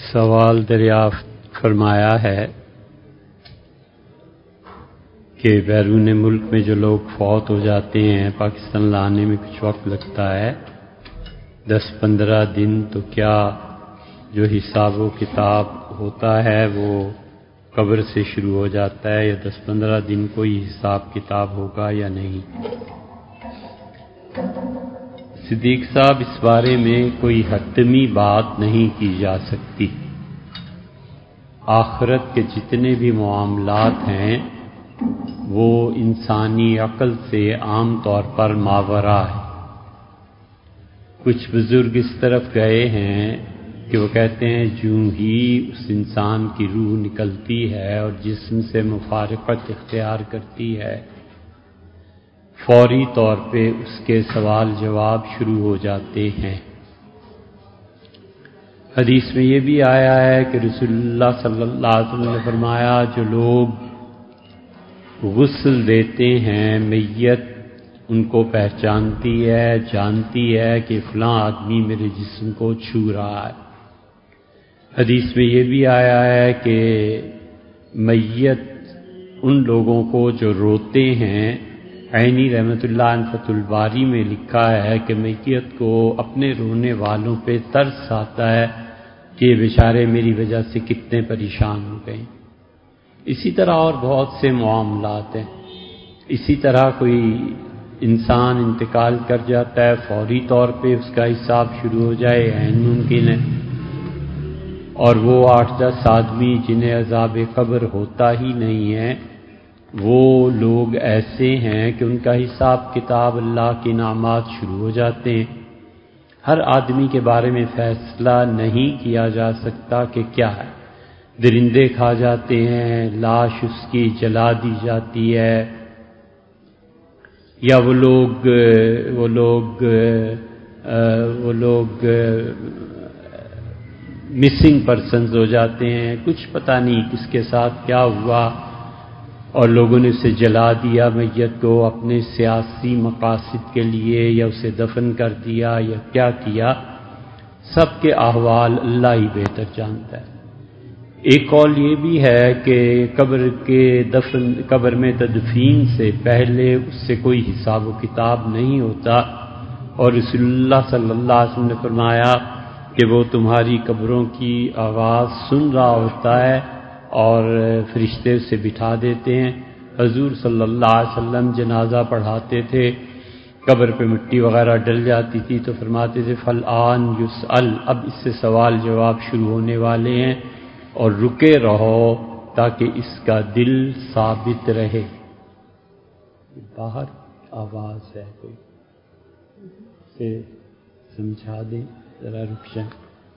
سوال دریافت فرمایا ہے کہ بیرون ملک میں جو لوگ فوت ہو جاتے ہیں پاکستان لانے میں کچھ وقت لگتا ہے 10-15 دن، تو کیا جو حساب و کتاب ہوتا ہے وہ قبر سے شروع ہو جاتا ہے یا 10-15 دن کوئی حساب کتاب ہوگا یا نہیں؟ صدیق صاحب، اس بارے میں کوئی حتمی بات نہیں کی جا سکتی۔ آخرت کے جتنے بھی معاملات ہیں وہ انسانی عقل سے عام طور پر ماوراء ہے۔ کچھ بزرگ اس طرف گئے ہیں کہ وہ کہتے ہیں جوں ہی اس انسان کی روح نکلتی ہے اور جسم سے مفارقت اختیار کرتی ہے، فوری طور پہ اس کے سوال جواب شروع ہو جاتے ہیں۔ حدیث میں یہ بھی آیا ہے کہ رسول اللہ صلی اللہ علیہ وسلم نے فرمایا، جو لوگ غسل دیتے ہیں میت ان کو پہچانتی ہے، جانتی ہے کہ فلاں آدمی میرے جسم کو چھو رہا ہے۔ حدیث میں یہ بھی آیا ہے کہ میت ان لوگوں کو جو روتے ہیں، عینی رحمۃ اللہ عنہ فتح الباری میں لکھا ہے کہ میت کو اپنے رونے والوں پہ ترس آتا ہے کہ یہ بیچارے میری وجہ سے کتنے پریشان ہو گئے۔ اسی طرح اور بہت سے معاملات ہیں۔ اسی طرح کوئی انسان انتقال کر جاتا ہے، فوری طور پہ اس کا حساب شروع ہو جائے عین ممکن ہے، اور وہ 8-10 آدمی جنہیں عذاب قبر ہوتا ہی نہیں ہے، وہ لوگ ایسے ہیں کہ ان کا حساب کتاب اللہ کی انعامات شروع ہو جاتے ہیں۔ ہر آدمی کے بارے میں فیصلہ نہیں کیا جا سکتا کہ کیا ہے۔ درندے کھا جاتے ہیں، لاش اس کی جلا دی جاتی ہے، یا وہ لوگ مسنگ پرسنز ہو جاتے ہیں، کچھ پتہ نہیں کس کے ساتھ کیا ہوا، اور لوگوں نے اسے جلا دیا میت کو اپنے سیاسی مقاصد کے لیے، یا اسے دفن کر دیا یا کیا کیا۔ سب کے احوال اللہ ہی بہتر جانتا ہے۔ ایک قول یہ بھی ہے کہ قبر میں تدفین سے پہلے اس سے کوئی حساب و کتاب نہیں ہوتا، اور رسول اللہ صلی اللہ علیہ وسلم نے فرمایا کہ وہ تمہاری قبروں کی آواز سن رہا ہوتا ہے اور فرشتے اسے بٹھا دیتے ہیں۔ حضور صلی اللہ علیہ وسلم جنازہ پڑھاتے تھے، قبر پہ مٹی وغیرہ ڈل جاتی تھی تو فرماتے تھے فالآن یسأل، اب اس سے سوال جواب شروع ہونے والے ہیں اور رکے رہو تاکہ اس کا دل ثابت رہے۔ باہر آواز ہے، کوئی سے سمجھا دیں ذرا، رک جائیں۔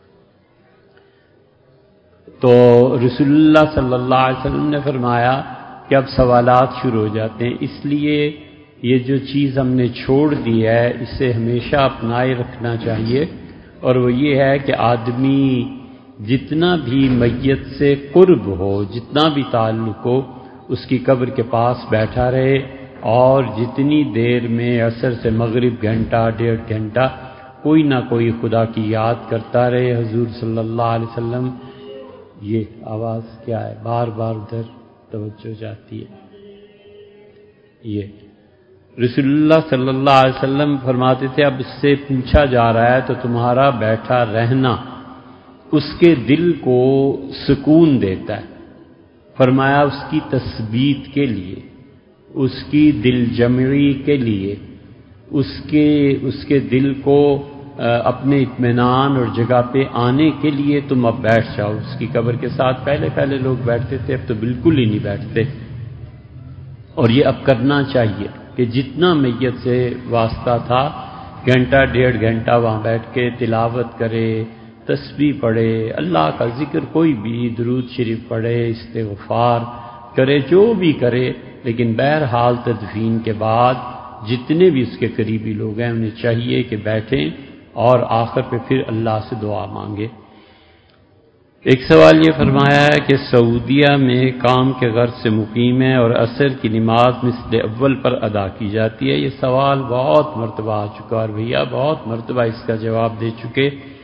تو رسول اللہ صلی اللہ علیہ وسلم نے فرمایا کہ اب سوالات شروع ہو جاتے ہیں، اس لیے یہ جو چیز ہم نے چھوڑ دی ہے اسے ہمیشہ اپنائے رکھنا چاہیے، اور وہ یہ ہے کہ آدمی جتنا بھی میت سے قرب ہو، جتنا بھی تعلق ہو، اس کی قبر کے پاس بیٹھا رہے، اور جتنی دیر میں عصر سے مغرب 1-1.5 گھنٹہ کوئی نہ کوئی خدا کی یاد کرتا رہے۔ حضور صلی اللہ علیہ وسلم، یہ آواز کیا ہے؟ بار بار ادھر توجہ جاتی ہے۔ یہ رسول اللہ صلی اللہ علیہ وسلم فرماتے تھے اب اس سے پوچھا جا رہا ہے تو تمہارا بیٹھا رہنا اس کے دل کو سکون دیتا ہے۔ فرمایا اس کی تثبیت کے لیے، اس کی دل جمعی کے لیے، اس کے دل کو اپنے اطمینان اور جگہ پہ آنے کے لیے تم اب بیٹھ جاؤ اس کی قبر کے ساتھ۔ پہلے لوگ بیٹھتے تھے، اب تو بالکل ہی نہیں بیٹھتے، اور یہ اب کرنا چاہیے کہ جتنا میت سے واسطہ تھا 1-1.5 گھنٹہ وہاں بیٹھ کے تلاوت کرے، تسبیح پڑھے، اللہ کا ذکر، کوئی بھی درود شریف پڑھے، استغفار کرے، جو بھی کرے، لیکن بہرحال تدفین کے بعد جتنے بھی اس کے قریبی لوگ ہیں انہیں چاہیے کہ بیٹھیں اور آخر پہ پھر اللہ سے دعا مانگے۔ ایک سوال یہ فرمایا ہے کہ سعودیہ میں کام کے غرض سے مقیم ہے اور عصر کی نماز مثل اول پر ادا کی جاتی ہے۔ یہ سوال بہت مرتبہ آ چکا، اور بھیا بہت مرتبہ اس کا جواب دے چکے،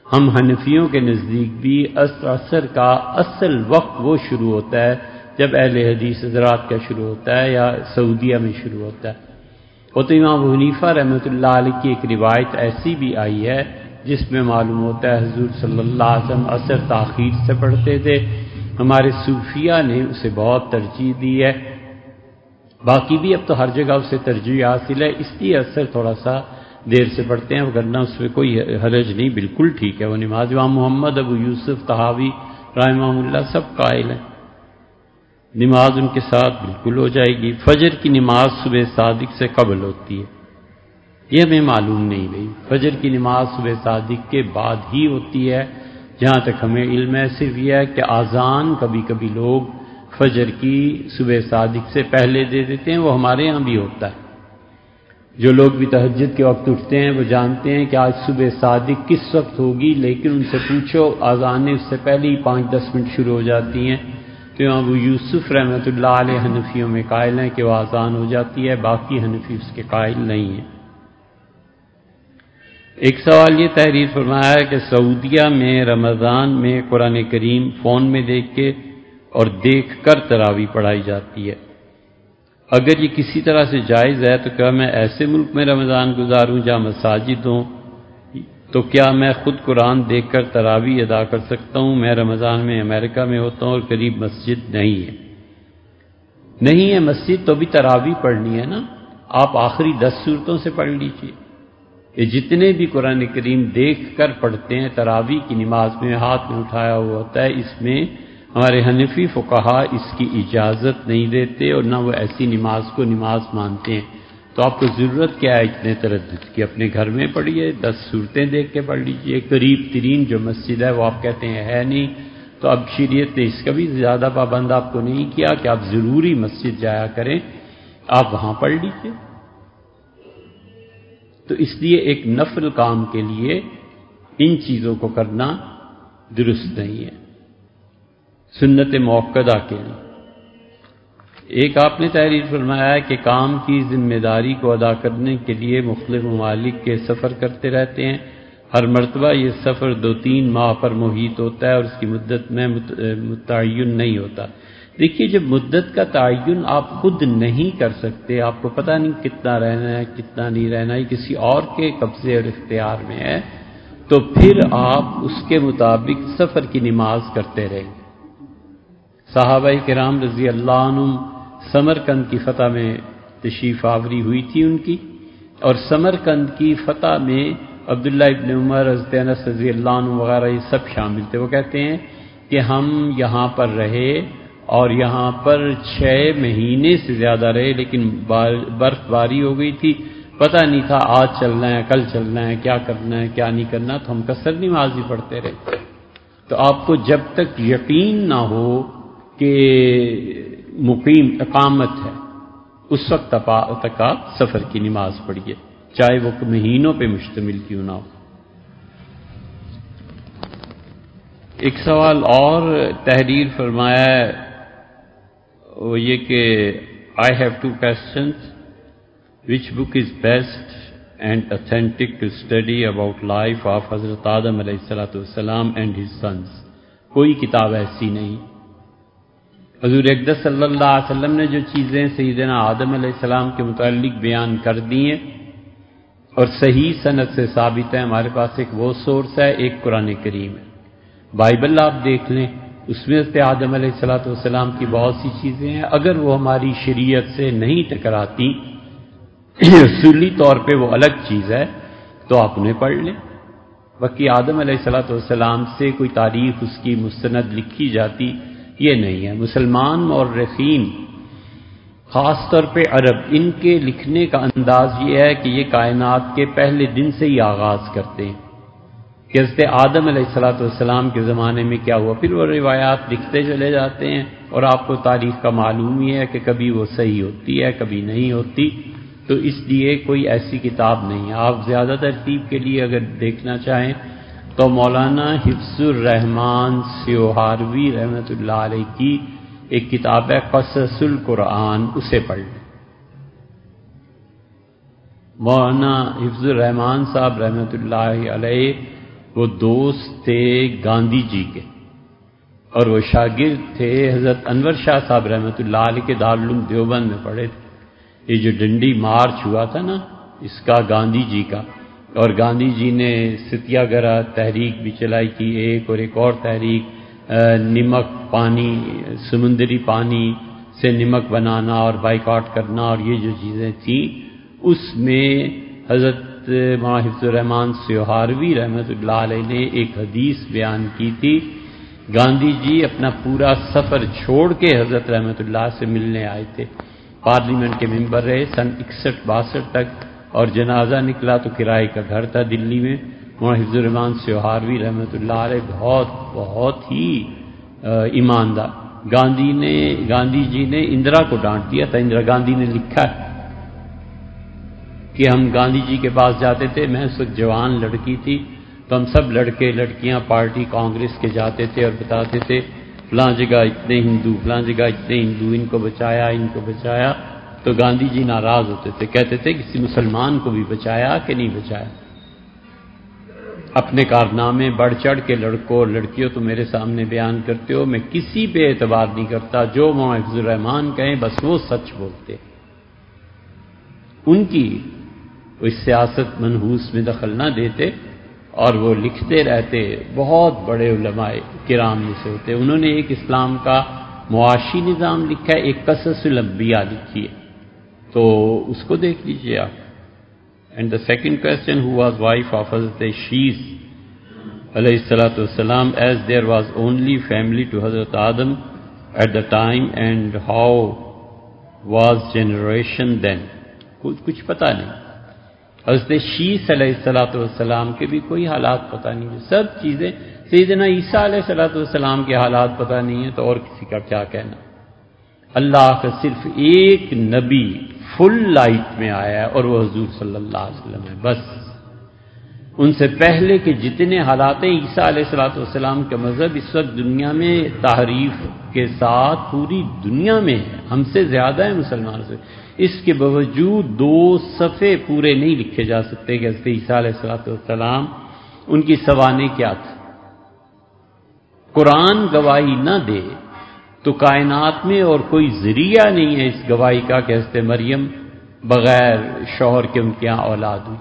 ہم حنفیوں کے نزدیک بھی عصر کا اصل وقت وہ شروع ہوتا ہے جب اہل حدیث حضرات کا شروع ہوتا ہے یا سعودیہ میں شروع ہوتا ہے۔ وہ تو امام ابو حنیفہ رحمۃ اللہ علیہ کی ایک روایت ایسی بھی آئی ہے جس میں معلوم ہوتا ہے حضور صلی اللہ علیہ وسلم عصر تاخیر سے پڑھتے تھے۔ ہمارے صوفیہ نے اسے بہت ترجیح دی ہے، باقی بھی اب تو ہر جگہ اسے ترجیح حاصل ہے، اس لیے عصر تھوڑا سا دیر سے پڑھتے ہیں، ورنہ اس میں کوئی حرج نہیں، بالکل ٹھیک ہے وہ نماز۔ امام محمد ابو یوسف طحاوی رحمہ اللہ سب قائل ہیں نماز ان کے ساتھ بالکل ہو جائے گی۔ فجر کی نماز صبح صادق سے قبل ہوتی ہے، یہ ہمیں معلوم نہیں بھائی، فجر کی نماز صبح صادق کے بعد ہی ہوتی ہے، جہاں تک ہمیں علم ہے صرف یہ ہے کہ اذان کبھی کبھی لوگ فجر کی صبح صادق سے پہلے دے دیتے ہیں، وہ ہمارے ہاں بھی ہوتا ہے۔ جو لوگ بھی تہجد کے وقت اٹھتے ہیں وہ جانتے ہیں کہ آج صبح صادق کس وقت ہوگی، لیکن ان سے پوچھو اذانیں اس سے پہلے ہی 5-10 منٹ شروع ہو جاتی ہیں۔ تو ابو یوسف رحمۃ اللہ علیہ حنفیوں میں قائل ہیں کہ وہ اذان ہو جاتی ہے، باقی حنفی اس کے قائل نہیں ہیں۔ ایک سوال یہ تحریر فرمایا ہے کہ سعودیہ میں رمضان میں قرآن کریم فون میں دیکھ کے اور دیکھ کر تراویح پڑھائی جاتی ہے، اگر یہ کسی طرح سے جائز ہے تو کیا میں ایسے ملک میں رمضان گزاروں جہاں مساجد ہوں، تو کیا میں خود قرآن دیکھ کر تراویح ادا کر سکتا ہوں؟ میں رمضان میں امریکہ میں ہوتا ہوں اور قریب مسجد نہیں ہے مسجد، تو بھی تراویح پڑھنی ہے نا، آپ آخری 10 سورتوں سے پڑھ لیجیے۔ یہ جتنے بھی قرآن کریم دیکھ کر پڑھتے ہیں تراویح کی نماز میں ہاتھ میں اٹھایا ہوا ہوتا ہے، اس میں ہمارے حنفی فقہا اس کی اجازت نہیں دیتے اور نہ وہ ایسی نماز کو نماز مانتے ہیں۔ تو آپ کو ضرورت کیا ہے اتنے تردد کی؟ اپنے گھر میں پڑھیے، 10 سورتیں دیکھ کے پڑھ لیجیے۔ قریب ترین جو مسجد ہے وہ آپ کہتے ہیں ہے نہیں، تو اب شریعت نے اس کا بھی زیادہ پابند آپ کو نہیں کیا کہ آپ ضروری مسجد جایا کریں، آپ وہاں پڑھ لیجیے۔ تو اس لیے ایک نفل کام کے لیے ان چیزوں کو کرنا درست نہیں ہے، سنت موقدہ کے لیے۔ ایک آپ نے تحریر فرمایا ہے کہ کام کی ذمہ داری کو ادا کرنے کے لیے مختلف ممالک کے سفر کرتے رہتے ہیں، ہر مرتبہ یہ سفر 2-3 ماہ پر محیط ہوتا ہے اور اس کی مدت میں متعین نہیں ہوتا۔ دیکھیے جب مدت کا تعین آپ خود نہیں کر سکتے، آپ کو پتہ نہیں کتنا رہنا ہے کتنا نہیں رہنا ہے، کسی اور کے قبضے اور اختیار میں ہے، تو پھر آپ اس کے مطابق سفر کی نماز کرتے رہیں۔ صحابہ کرام رضی اللہ عنہم سمرقند کی فتح میں تشریف آوری ہوئی تھی ان کی، اور سمرقند کی فتح میں عبداللہ ابن عمر، حضرت انس رضی اللہ عنہ وغیرہ یہ سب شامل تھے۔ وہ کہتے ہیں کہ ہم یہاں پر رہے اور یہاں پر 6 مہینے سے زیادہ رہے، لیکن برف باری ہو گئی تھی، پتہ نہیں تھا آج چلنا ہے کل چلنا ہے، کیا کرنا ہے کیا نہیں کرنا، تو ہم قصر نماز ہی پڑھتے رہے۔ تو آپ کو جب تک یقین نہ ہو کہ مقیم اقامت ہے، اس وقت تک آپ سفر کی نماز پڑھیے، چاہے وہ مہینوں پہ مشتمل کیوں نہ ہو۔ ایک سوال اور تحریر فرمایا ہے، وہ یہ کہ I have 2 questions. Which book is best and authentic to study about life of Hazrat Adam علیہ السلام and his sons؟ کوئی کتاب ایسی نہیں۔ حضور اقدس صلی اللہ علیہ وسلم نے جو چیزیں سیدنا آدم علیہ السلام کے متعلق بیان کر دی ہیں اور صحیح سند سے ثابت ہے، ہمارے پاس ایک وہ سورس ہے، ایک قرآن کریم ہے۔ بائبل آپ دیکھ لیں، اس میں حضرت آدم علیہ السلام کی بہت سی چیزیں ہیں، اگر وہ ہماری شریعت سے نہیں ٹکراتی، اصولی طور پہ وہ الگ چیز ہے، تو آپ انہیں پڑھ لیں۔ باقی آدم علیہ السلام سے کوئی تاریخ اس کی مستند لکھی جاتی یہ نہیں ہے۔ مسلمان مورخین خاص طور پہ عرب، ان کے لکھنے کا انداز یہ ہے کہ یہ کائنات کے پہلے دن سے ہی آغاز کرتے ہیں کہ حضرت آدم علیہ السلام کے زمانے میں کیا ہوا، پھر وہ روایات لکھتے چلے جاتے ہیں، اور آپ کو تاریخ کا معلوم ہی ہے کہ کبھی وہ صحیح ہوتی ہے کبھی نہیں ہوتی، تو اس لیے کوئی ایسی کتاب نہیں ہے۔ آپ زیادہ ترتیب کے لیے اگر دیکھنا چاہیں تو مولانا حفظ الرحمان سیوہاروی رحمۃ اللہ علیہ کی ایک کتاب ہے قصص القرآن، اسے پڑھ لیں۔ مولانا حفظ الرحمان صاحب رحمۃ اللہ علیہ وہ دوست تھے گاندھی جی کے، اور وہ شاگرد تھے حضرت انور شاہ صاحب رحمۃ اللہ علیہ کے دارالعلوم دیوبند میں پڑھے تھے۔ یہ جو ڈنڈی مارچ ہوا تھا نا اس کا گاندھی جی کا، اور گاندھی جی نے ستیہ گرہ تحریک بھی چلائی تھی ایک اور تحریک نمک پانی، سمندری پانی سے نمک بنانا اور بائیکاٹ کرنا، اور یہ جو چیزیں تھیں اس میں حضرت مولانا حفظ الرحمان سیوہاروی رحمۃ اللہ علیہ نے ایک حدیث بیان کی تھی۔ گاندھی جی اپنا پورا سفر چھوڑ کے حضرت رحمۃ اللہ سے ملنے آئے تھے، پارلیمنٹ کے ممبر رہے سن 61-62 تک، اور جنازہ نکلا تو کرائے کا گھر تھا دلی میں۔ مولانا حفظ الرحمان سیوہاروی رحمۃ اللہ علیہ بہت ہی ایماندار۔ گاندھی جی نے اندرا کو ڈانٹ دیا تھا، اندرا گاندھی نے لکھا ہے کہ ہم گاندھی جی کے پاس جاتے تھے، میں اس وقت جوان لڑکی تھی، تو ہم سب لڑکے لڑکیاں پارٹی کانگریس کے جاتے تھے اور بتاتے تھے فلاں جگہ اتنے ہندو، فلاں جگہ اتنے ہندو، ان کو بچایا ان کو بچایا، تو گاندھی جی ناراض ہوتے تھے، کہتے تھے کسی مسلمان کو بھی بچایا کہ نہیں بچایا؟ اپنے کارنامے بڑھ چڑھ کے لڑکوں اور لڑکیوں تو میرے سامنے بیان کرتے ہو، میں کسی پہ اعتبار نہیں کرتا، جو مولانا حفظ الرحمان کہیں بس وہ سچ بولتے۔ ان کی وہ سیاست منحوس میں دخل نہ دیتے، اور وہ لکھتے رہتے، بہت بڑے علماء کرام میں سے ہوتے۔ انہوں نے ایک اسلام کا معاشی نظام لکھا ہے، ایک قصص الانبیاء لکھی ہے، تو اس کو دیکھ لیجئے آپ۔ And the second question, who was wife of حضرت شیس علیہ السلام as there was only family to حضرت آدم at the time and how was generation then? کچھ پتہ نہیں۔ حضرت شیس علیہ السلام کے بھی کوئی حالات پتہ نہیں ہے، سب چیزیں سیدنا عیسیٰ علیہ السلام کے حالات پتہ نہیں ہیں، تو اور کسی کا کیا کہنا۔ اللہ کا صرف ایک نبی فل لائٹ میں آیا ہے اور وہ حضور صلی اللہ علیہ وسلم ہے، بس۔ ان سے پہلے کے جتنے حالات ہیں، عیسیٰ علیہ السلام کا مذہب اس وقت دنیا میں تحریف کے ساتھ پوری دنیا میں ہے، ہم سے زیادہ ہے مسلمانوں سے، اس کے باوجود 2 صفحے پورے نہیں لکھے جا سکتے کہ حضرت عیسیٰ علیہ السلام ان کی سوانح کیا تھی۔ قرآن گواہی نہ دے تو کائنات میں اور کوئی ذریعہ نہیں ہے اس گواہی کا کہ حضرت مریم بغیر شوہر کے ان کے یہاں اولاد ہوئی۔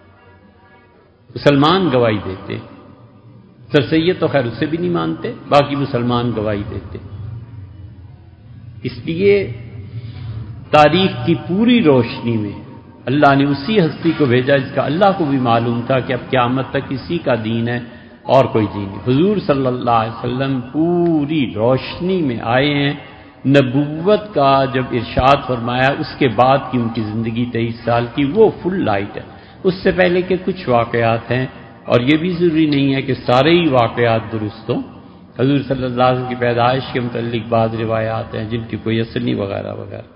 مسلمان گواہی دیتے، سر سید تو خیر اسے بھی نہیں مانتے، باقی مسلمان گواہی دیتے۔ اس لیے تاریخ کی پوری روشنی میں اللہ نے اسی ہستی کو بھیجا جس کا اللہ کو بھی معلوم تھا کہ اب قیامت تک اسی کا دین ہے اور کوئی دین نہیں۔ حضور صلی اللہ علیہ وسلم پوری روشنی میں آئے ہیں، نبوت کا جب ارشاد فرمایا اس کے بعد کی ان کی زندگی 23 سال کی وہ فل لائٹ ہے۔ اس سے پہلے کے کچھ واقعات ہیں، اور یہ بھی ضروری نہیں ہے کہ سارے ہی واقعات درست ہوں۔ حضور صلی اللہ علیہ وسلم کی پیدائش کے متعلق بعض روایات ہیں جن کی کوئی اصل نہیں وغیرہ وغیرہ۔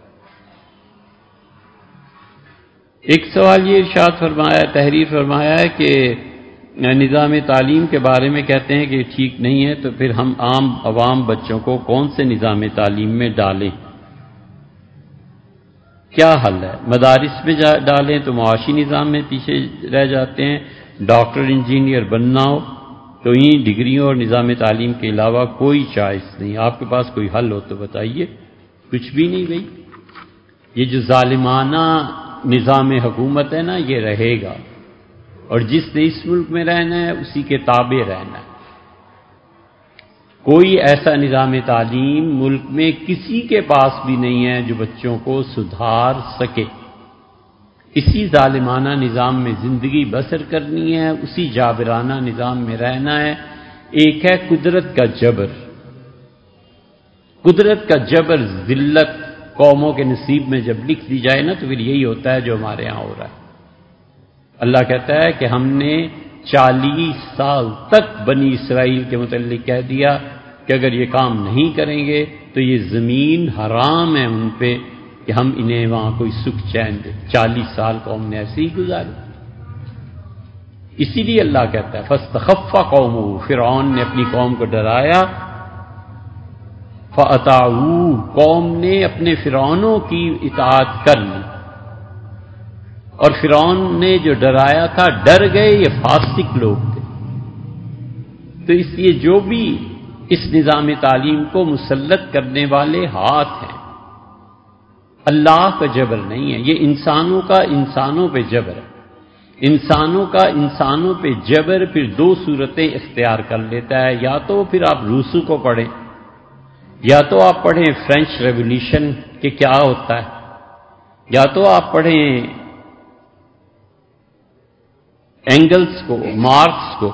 ایک سوال یہ ارشاد فرمایا، تحریر فرمایا ہے کہ نظام تعلیم کے بارے میں کہتے ہیں کہ ٹھیک نہیں ہے، تو پھر ہم عوام بچوں کو کون سے نظام تعلیم میں ڈالیں؟ کیا حل ہے؟ مدارس میں ڈالیں تو معاشی نظام میں پیچھے رہ جاتے ہیں، ڈاکٹر انجینئر بننا ہو تو ان ڈگریوں اور نظام تعلیم کے علاوہ کوئی چوائس نہیں۔ آپ کے پاس کوئی حل ہو تو بتائیے۔ کچھ بھی نہیں بھائی، یہ جو ظالمانہ نظام حکومت ہے نا یہ رہے گا، اور جس نے اس ملک میں رہنا ہے اسی کے تابع رہنا ہے۔ کوئی ایسا نظام تعلیم ملک میں کسی کے پاس بھی نہیں ہے جو بچوں کو سدھار سکے۔ اسی ظالمانہ نظام میں زندگی بسر کرنی ہے، اسی جابرانہ نظام میں رہنا ہے۔ ایک ہے قدرت کا جبر، قدرت کا جبر ذلت قوموں کے نصیب میں جب لکھ دی جائے نا تو پھر یہی ہوتا ہے جو ہمارے ہاں ہو رہا ہے۔ اللہ کہتا ہے کہ ہم نے 40 سال تک بنی اسرائیل کے متعلق کہہ دیا کہ اگر یہ کام نہیں کریں گے تو یہ زمین حرام ہے ان پہ کہ ہم انہیں وہاں کوئی سکھ چین دیں۔ 40 سال قوم نے ایسے ہی گزارے۔ اسی لیے اللہ کہتا ہے فاستخف قومہ، فرعون نے اپنی قوم کو ڈرایا، فَأَطَاعُوهُ، قوم نے اپنے فرعونوں کی اطاعت کر لی، اور فرعون نے جو ڈرایا تھا ڈر گئے، یہ فاسق لوگ تھے۔ تو اس لیے جو بھی اس نظام تعلیم کو مسلط کرنے والے ہاتھ ہیں، اللہ کا جبر نہیں ہے، یہ انسانوں کا انسانوں پہ جبر ہے۔ انسانوں کا انسانوں پہ جبر پھر دو صورتیں اختیار کر لیتا ہے، یا تو پھر آپ روسو کو پڑھیں، یا تو آپ پڑھیں فرینچ ریولیوشن کہ کیا ہوتا ہے، یا تو آپ پڑھیں اینگلز کو، مارکس کو۔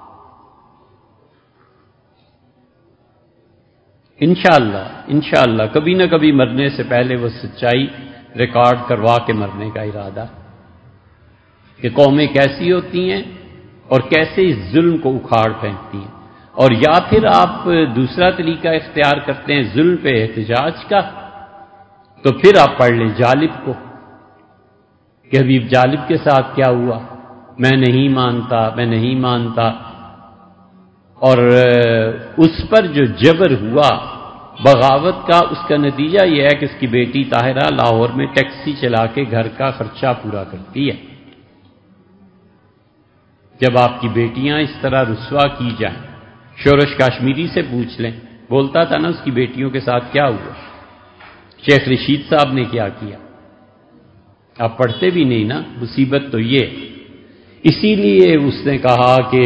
انشاءاللہ کبھی نہ کبھی مرنے سے پہلے وہ سچائی ریکارڈ کروا کے مرنے کا ارادہ کہ قومیں کیسی ہوتی ہیں اور کیسے اس ظلم کو اکھاڑ پھینکتی ہیں۔ اور یا پھر آپ دوسرا طریقہ اختیار کرتے ہیں ظلم پہ احتجاج کا، تو پھر آپ پڑھ لیں جالب کو کہ حبیب جالب کے ساتھ کیا ہوا، میں نہیں مانتا، اور اس پر جو جبر ہوا بغاوت کا، اس کا نتیجہ یہ ہے کہ اس کی بیٹی طاہرہ لاہور میں ٹیکسی چلا کے گھر کا خرچہ پورا کرتی ہے۔ جب آپ کی بیٹیاں اس طرح رسوا کی جائیں، شورش کاشمیری سے پوچھ لیں، بولتا تھا نا اس کی بیٹیوں کے ساتھ کیا ہوا، شیخ رشید صاحب نے کیا کیا۔ آپ پڑھتے بھی نہیں نا، مصیبت تو یہ۔ اسی لیے اس نے کہا کہ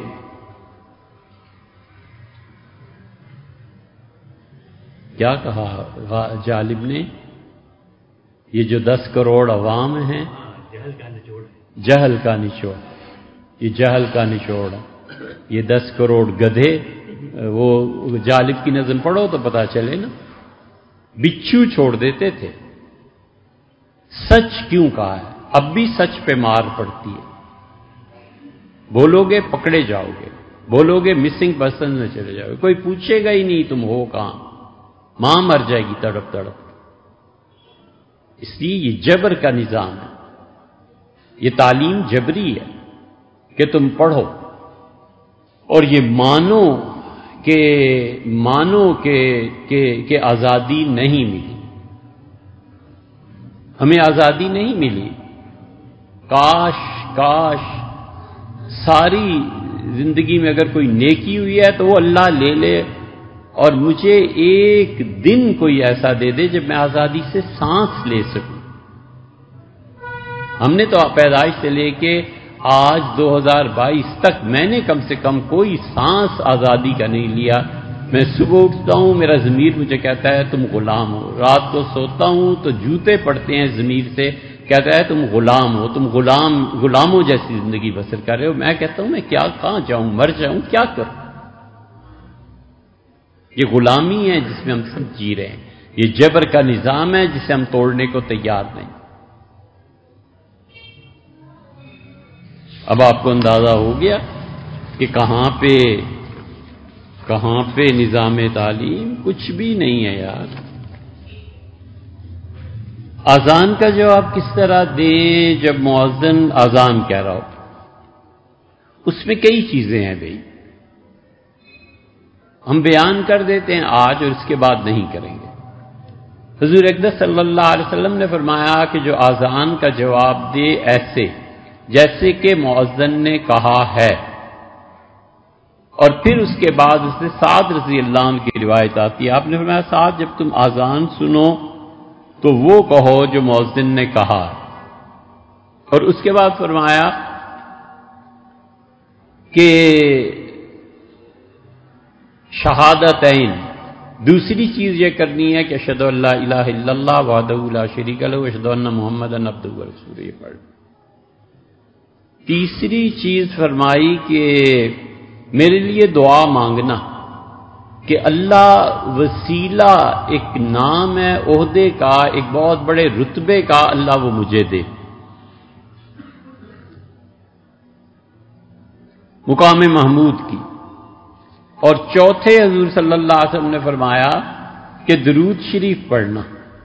کیا کہا جالب نے، یہ جو 10 کروڑ عوام ہیں، جہل کا نچوڑ، یہ جہل کا نچوڑ ہے، یہ 10 کروڑ گدھے۔ وہ جالب کی نظم پڑھو تو پتا چلے نا، بچھو چھوڑ دیتے تھے۔ سچ کیوں کہا ہے؟ اب بھی سچ پہ مار پڑتی ہے، بولو گے پکڑے جاؤ گے، بولو گے مسنگ پرسن میں چلے جاؤ گے، کوئی پوچھے گا ہی نہیں تم ہو کہاں، ماں مر جائے گی تڑپ تڑپ۔ اس لیے یہ جبر کا نظام ہے، یہ تعلیم جبری ہے کہ تم پڑھو اور یہ مانو کہ آزادی نہیں ملی، ہمیں آزادی نہیں ملی۔ کاش ساری زندگی میں اگر کوئی نیکی ہوئی ہے تو وہ اللہ لے لے، اور مجھے ایک دن کوئی ایسا دے دے جب میں آزادی سے سانس لے سکوں۔ ہم نے تو پیدائش سے لے کے آج 2022 تک میں نے کم سے کم کوئی سانس آزادی کا نہیں لیا۔ میں صبح اٹھتا ہوں، میرا ضمیر مجھے کہتا ہے تم غلام ہو، رات کو سوتا ہوں تو جوتے پڑتے ہیں ضمیر سے، کہتا ہے تم غلام ہو، تم غلاموں جیسی زندگی بسر کر رہے ہو۔ میں کہتا ہوں میں کیا کہاں جاؤں، مر جاؤں، کیا کروں؟ یہ غلامی ہے جس میں ہم سب جی رہے ہیں، یہ جبر کا نظام ہے جسے ہم توڑنے کو تیار نہیں۔ اب آپ کو اندازہ ہو گیا کہ کہاں پہ نظام تعلیم کچھ بھی نہیں ہے یار۔ اذان کا جواب کس طرح دیں جب مؤذن اذان کہہ رہا ہو؟ اس میں کئی چیزیں ہیں بھائی، ہم بیان کر دیتے ہیں آج اور اس کے بعد نہیں کریں گے۔ حضور اقدس صلی اللہ علیہ وسلم نے فرمایا کہ جو اذان کا جواب دے ایسے جیسے کہ مؤذن نے کہا ہے، اور پھر اس کے بعد اس نے سعد رضی اللہ عنہ کی روایت آتی ہے، آپ نے فرمایا سعد جب تم اذان سنو تو وہ کہو جو مؤذن نے کہا، اور اس کے بعد فرمایا کہ شہادتین، دوسری چیز یہ کرنی ہے کہ اشہدو ان لا الہ الا اللہ وحدہ لا شریک لہ واشہدو ان محمدا عبدہ ورسولہ، یہ پڑھ۔ تیسری چیز فرمائی کہ میرے لیے دعا مانگنا کہ اللہ وسیلہ ایک نام ہے عہدے کا، ایک بہت بڑے رتبے کا، اللہ وہ مجھے دے، مقام محمود کی۔ اور چوتھے حضور صلی اللہ علیہ وسلم نے فرمایا کہ درود شریف پڑھنا۔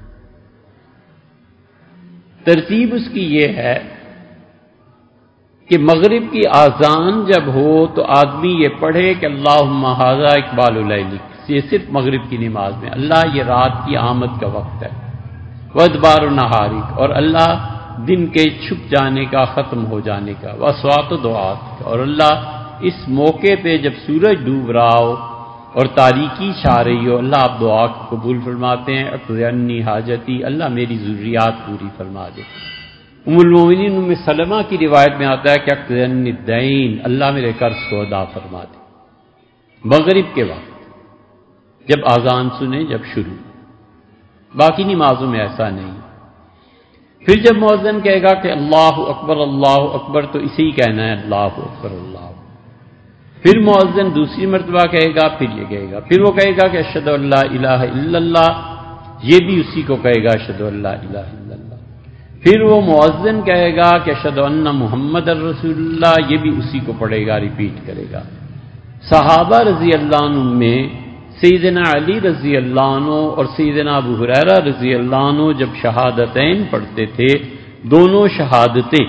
ترتیب اس کی یہ ہے کہ مغرب کی اذان جب ہو تو آدمی یہ پڑھے کہ اللہم ھذا اقبال لیلک، یہ صرف مغرب کی نماز میں، اللہ یہ رات کی آمد کا وقت ہے، وادبار نہارک، اور اللہ دن کے چھپ جانے کا، ختم ہو جانے کا، واصوات دعات، اور اللہ اس موقع پہ جب سورج ڈوب رہا ہو اور تاریکی چھا رہی ہو، اللہ آپ دعا کو قبول فرماتے ہیں، اقضِ عنی حاجتی، اللہ میری ضروریات پوری فرما دے۔ ام المومنین ام سلمہ کی روایت میں آتا ہے کہ اقضِ عنی الدین، اللہ میرے قرض کو ادا فرما دے۔ مغرب کے وقت جب اذان سنے، جب شروع، باقی نمازوں میں ایسا نہیں۔ پھر جب مؤذن کہے گا کہ اللہ اکبر تو اسی کہنا ہے، اللہ اکبر اللہ۔ پھر مؤذن دوسری مرتبہ کہے گا، پھر یہ کہے گا، پھر وہ کہے گا کہ اشہد ان لا الہ الا اللہ، یہ بھی اسی کو کہے گا، اشہد ان لا الہ الا اللہ۔ پھر وہ مؤذن کہے گا کہ اشہد ان محمد رسول اللہ، یہ بھی اسی کو پڑھے گا، ریپیٹ کرے گا۔ صحابہ رضی اللہ عنہ میں سیدنا علی رضی اللہ عنہ اور سیدنا ابو ہریرہ رضی اللہ عنہ جب شہادتین پڑھتے تھے، دونوں شہادتیں،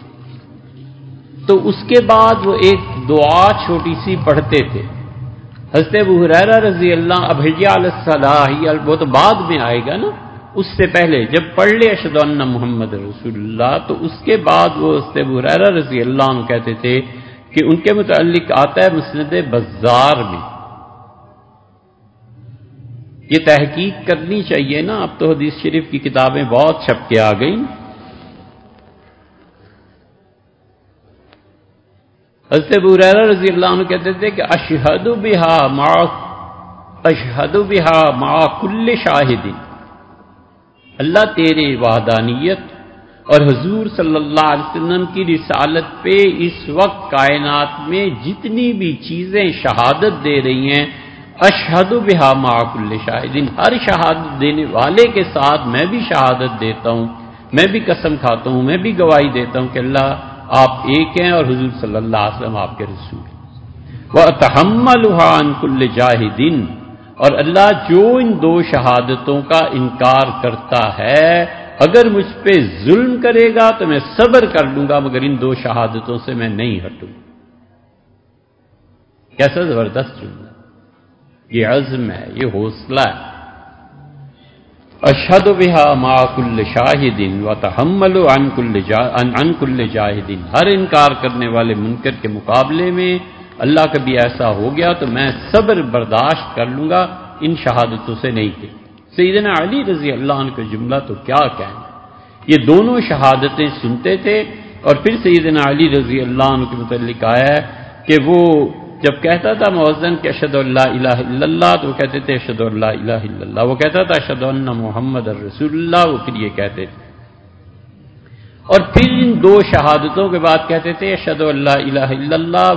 تو اس کے بعد وہ ایک دعا چھوٹی سی پڑھتے تھے۔ حضرت ابو ہریرہ رضی اللہ، اب حی علی الصلاح، وہ تو بعد میں آئے گا نا، اس سے پہلے جب پڑھ لے اشہد ان محمد رسول اللہ، تو اس کے بعد وہ حضرت ابو ہریرہ رضی اللہ عنہ کہتے تھے کہ ان کے متعلق آتا ہے مسند بزار میں۔ یہ تحقیق کرنی چاہیے نا، اب تو حدیث شریف کی کتابیں بہت چھپ کے آ گئیں۔ حضرت ابو ہریرہ رضی اللہ عنہ کہتے تھے کہ اشہد بہا مع کل شاہد، اللہ تیرے وحدانیت اور حضور صلی اللہ علیہ وسلم کی رسالت پہ اس وقت کائنات میں جتنی بھی چیزیں شہادت دے رہی ہیں، اشہد بہا مع کل شاہد، ہر شہادت دینے والے کے ساتھ میں بھی شہادت دیتا ہوں، میں بھی قسم کھاتا ہوں، میں بھی گواہی دیتا ہوں کہ اللہ آپ ایک ہیں اور حضور صلی اللہ علیہ وسلم آپ کے رسول ہیں۔ وَأَتَحَمَّلُهَا عَنْ كُلِّ جَاهِدٍ، اور اللہ جو ان دو شہادتوں کا انکار کرتا ہے، اگر مجھ پہ ظلم کرے گا تو میں صبر کر لوں گا، مگر ان دو شہادتوں سے میں نہیں ہٹوں۔ کیسا زبردست جملہ، یہ عزم ہے، یہ حوصلہ ہے۔ اشہد بہا مع کل شاہد وتحمل عن کل جاہد، ہر انکار کرنے والے منکر کے مقابلے میں اللہ کبھی ایسا ہو گیا تو میں صبر برداشت کر لوں گا، ان شہادتوں سے نہیں کہ سیدنا علی رضی اللہ عنہ کا جملہ تو کیا کہنا، یہ دونوں شہادتیں سنتے تھے۔ اور پھر سیدنا علی رضی اللہ عنہ کے متعلق آیا ہے کہ وہ جب کہتا تھا مؤذن کہ اشہد ان لا الہ الا اللہ، تو وہ کہتے تھے اشہد ان لا الہ الا اللہ، وہ کہتا تھا اشہد ان محمد رسول اللہ، وہ پھر یہ کہتے تھے، اور پھر ان دو شہادتوں کے بعد کہتے تھے اشہد ان لا الہ الا اللہ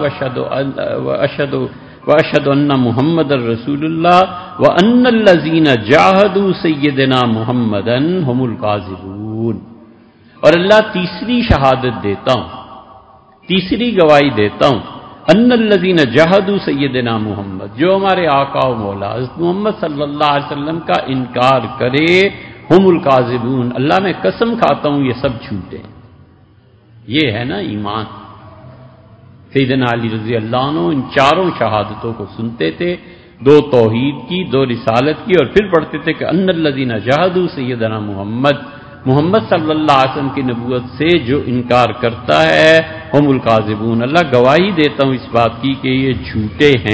واشہد ان محمد رسول اللہ وان الذین جاہدوا سیدنا محمدا هم الکاذبون۔ اور اللہ تیسری شہادت دیتا ہوں، تیسری گواہی دیتا ہوں، ان الذین جاہدوا سیدنا محمد، جو ہمارے آقا و مولا حضرت محمد صلی اللہ علیہ وسلم کا انکار کرے، ہم الکاذبون، اللہ میں قسم کھاتا ہوں یہ سب جھوٹے ہیں۔ یہ ہے نا ایمان۔ سیدنا علی رضی اللہ عنہ ان چاروں شہادتوں کو سنتے تھے، دو توحید کی، دو رسالت کی، اور پھر پڑھتے تھے کہ ان الذین جاہدوا سیدنا محمد، محمد صلی اللہ علیہ وسلم کی نبوت سے جو انکار کرتا ہے، ہم الکاذبون، اللہ گواہی دیتا ہوں اس بات کی کہ یہ جھوٹے ہیں۔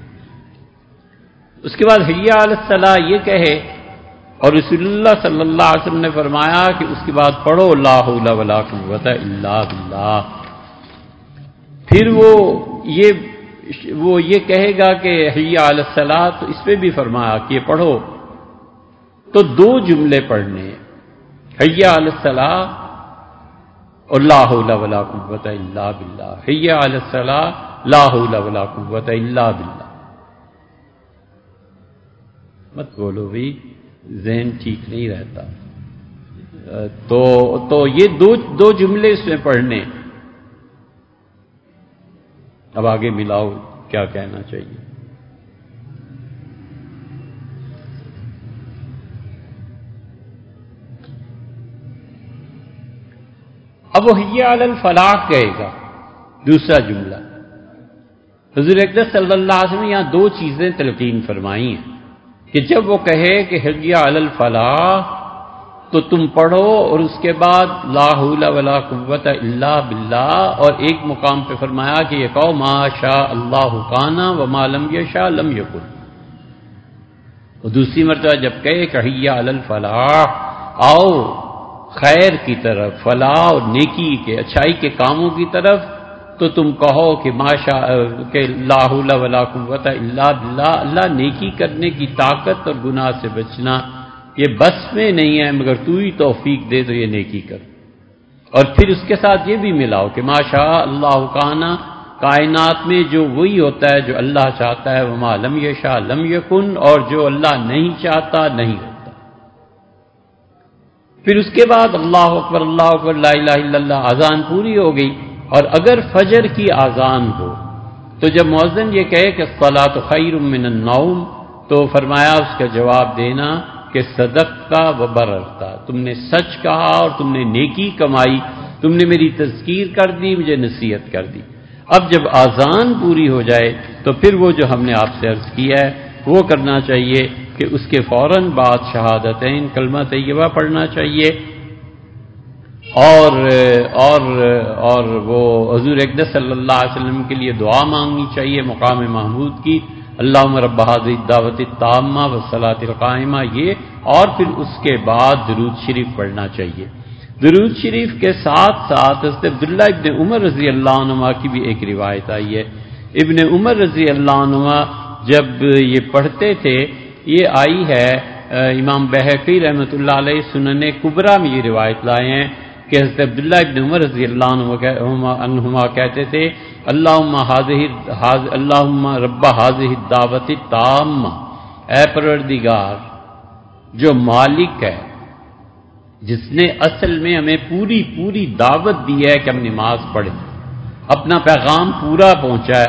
اس کے بعد حی علی الصلاح یہ کہے، اور رسول اللہ صلی اللہ علیہ وسلم نے فرمایا کہ اس کے بعد پڑھو لا حول ولا قوت الا باللہ۔ پھر وہ یہ کہے گا کہ حی علی الصلاح، تو اس پہ بھی فرمایا کہ یہ پڑھو، تو دو جملے پڑھنے، حی علی الصلاح اور لا حول ولا قوت الا باللہ، حی علی الصلاح، لا حول ولا قوت الا باللہ۔ مت بولو بھی، ذہن ٹھیک نہیں رہتا۔ تو یہ دو جملے اس میں پڑھنے۔ اب آگے ملاؤ کیا کہنا چاہیے۔ اب وہ حی علی الفلاح کہے گا، دوسرا جملہ۔ حضور اقدس صلی اللہ علیہ وسلم یہاں دو چیزیں تلقین فرمائی ہیں کہ جب وہ کہے کہ حی علی الفلاح، تو تم پڑھو، اور اس کے بعد لا حول ولا قوت الا باللہ، اور ایک مقام پہ فرمایا کہ یہ کہو ما شاء اللہ کان وما لم یشاء لم یکن، اور دوسری مرتبہ جب کہے کہ حی علی الفلاح، آؤ خیر کی طرف، فلاح اور نیکی کے اچھائی کے کاموں کی طرف، تو تم کہو کہ کہ لا حول ولا قوت الا باللہ، اللہ نیکی کرنے کی طاقت اور گناہ سے بچنا یہ بس میں نہیں ہے، مگر تو ہی توفیق دے تو یہ نیکی کر۔ اور پھر اس کے ساتھ یہ بھی ملاؤ کہ ما شاء اللہ کان، کائنات میں جو وہی ہوتا ہے جو اللہ چاہتا ہے، وما لم یشاء لم یکن، اور جو اللہ نہیں چاہتا نہیں ہوتا۔ پھر اس کے بعد اللہ اکبر لا الہ الا اللہ، اذان پوری ہو گئی۔ اور اگر فجر کی اذان ہو تو جب مؤذن یہ کہے کہ الصلاۃ خیر من النوم، تو فرمایا اس کا جواب دینا کہ صدقتا و بررتا، تم نے سچ کہا اور تم نے نیکی کمائی، تم نے میری تذکیر کر دی، مجھے نصیحت کر دی۔ اب جب اذان پوری ہو جائے تو پھر وہ جو ہم نے آپ سے عرض کیا ہے وہ کرنا چاہیے کہ اس کے فوراً بعد شہادتین کلمہ طیبہ پڑھنا چاہیے، اور وہ حضور اقدس صلی اللہ علیہ وسلم کے لیے دعا مانگنی چاہیے مقام محمود کی، اللہم رب ھذہ الدعوۃ التامہ والصلاۃ القائمہ، یہ، اور پھر اس کے بعد درود شریف پڑھنا چاہیے۔ درود شریف کے ساتھ ساتھ حضرت عبداللہ ابن عمر رضی اللہ عنہما کی بھی ایک روایت آئی ہے۔ ابن عمر رضی اللہ عنہما جب یہ پڑھتے تھے، یہ آئی ہے امام بہقی رحمۃ اللہ علیہ سنن کبریٰ میں یہ روایت لائے ہیں کہ حضرت عبداللہ ابن عمر رضی اللہ عنہما کہتے تھے اللہم رب ھذہ الدعوۃ التامہ، اے پروردگار جو مالک ہے، جس نے اصل میں ہمیں پوری دعوت دی ہے کہ ہم نماز پڑھیں، اپنا پیغام پورا پہنچائے،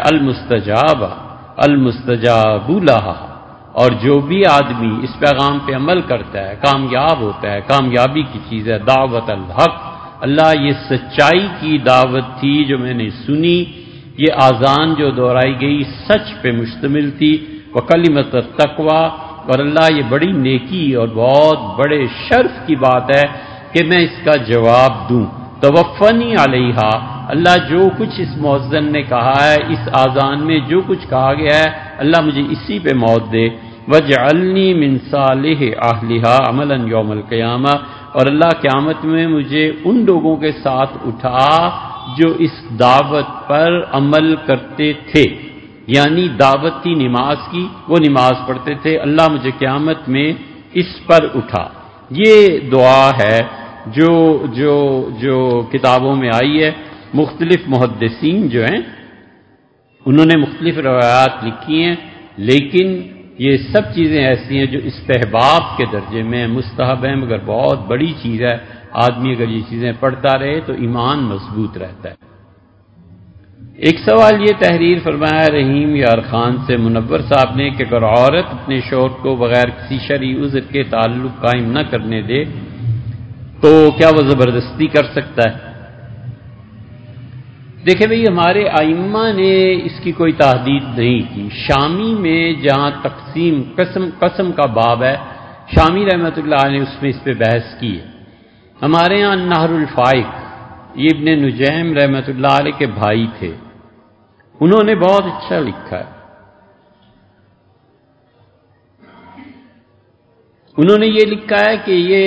المستجاب لہا، اور جو بھی آدمی اس پیغام پہ عمل کرتا ہے کامیاب ہوتا ہے، کامیابی کی چیز ہے، دعوت الحق، اللہ یہ سچائی کی دعوت تھی جو میں نے سنی، یہ آذان جو دہرائی گئی سچ پہ مشتمل تھی، وکلمۃ التقویٰ، اور اللہ یہ بڑی نیکی اور بہت بڑے شرف کی بات ہے کہ میں اس کا جواب دوں، توفنی علیہا، اللہ جو کچھ اس مؤذن نے کہا ہے، اس آذان میں جو کچھ کہا گیا ہے، اللہ مجھے اسی پہ موت دے، وجعلنی من صالح اہلہا عملا یوم القیامہ، اور اللہ قیامت میں مجھے ان لوگوں کے ساتھ اٹھا جو اس دعوت پر عمل کرتے تھے، یعنی دعوت کی نماز کی، وہ نماز پڑھتے تھے، اللہ مجھے قیامت میں اس پر اٹھا۔ یہ دعا ہے جو کتابوں میں آئی ہے، مختلف محدثین جو ہیں انہوں نے مختلف روایات لکھی ہیں، لیکن یہ سب چیزیں ایسی ہیں جو استحباب کے درجے میں مستحب ہیں، مگر بہت بڑی چیز ہے، آدمی اگر یہ چیزیں پڑھتا رہے تو ایمان مضبوط رہتا ہے۔ ایک سوال یہ تحریر فرمایا رحیم یار خان سے منور صاحب نے کہ اگر عورت اپنے شوہر کو بغیر کسی شرعی عذر کے تعلق قائم نہ کرنے دے تو کیا وہ زبردستی کر سکتا ہے؟ دیکھیں بھئی، ہمارے ائمہ نے اس کی کوئی تحدید نہیں کی۔ شامی میں جہاں تقسیم قسم کا باب ہے، شامی رحمۃ اللہ نے اس پہ بحث کی ہے۔ ہمارے ہاں نہر الفائق، یہ ابن نجیم رحمۃ اللہ علیہ کے بھائی تھے، انہوں نے بہت اچھا لکھا ہے۔ انہوں نے یہ لکھا ہے کہ یہ